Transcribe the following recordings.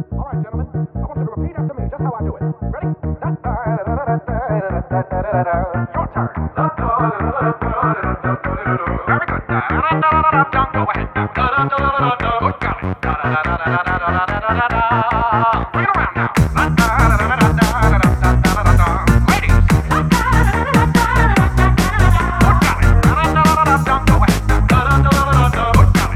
All right, gentlemen, I want you to repeat after me just how I do it. Ready? Your turn. Very good. Go ahead. Good golly. Bring it around now. Ladies. Good golly. Go ahead. Good golly.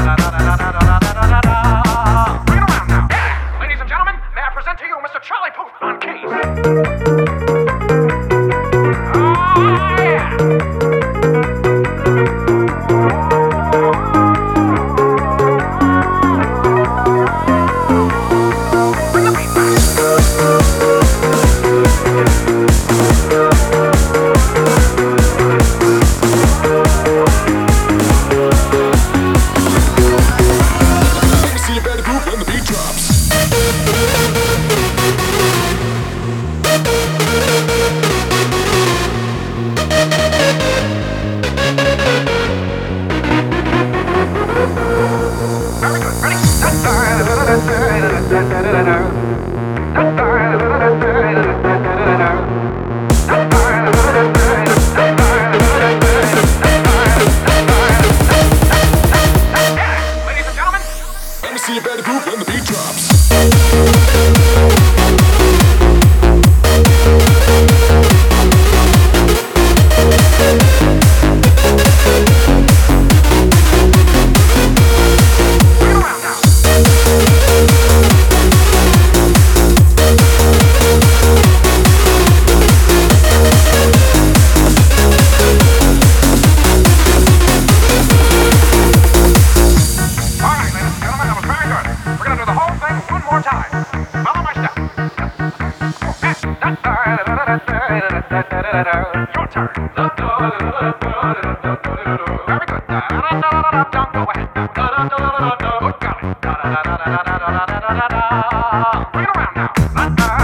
Bring it around now. Ladies and gentlemen, may I present to you Mr. Charlie Puth on keys. Oh, yeah. Bring the beat back. Let me see your belly move when the beat drops. Very good. Ready? Ladies and gentlemen, Let me see your belly move when the beat drops. bring it around now. All right, ladies and gentlemen, that was very good. We're gonna do the whole thing one more time. Follow my step. Your turn. Very good. Go ahead. Good golly. Bring it around now.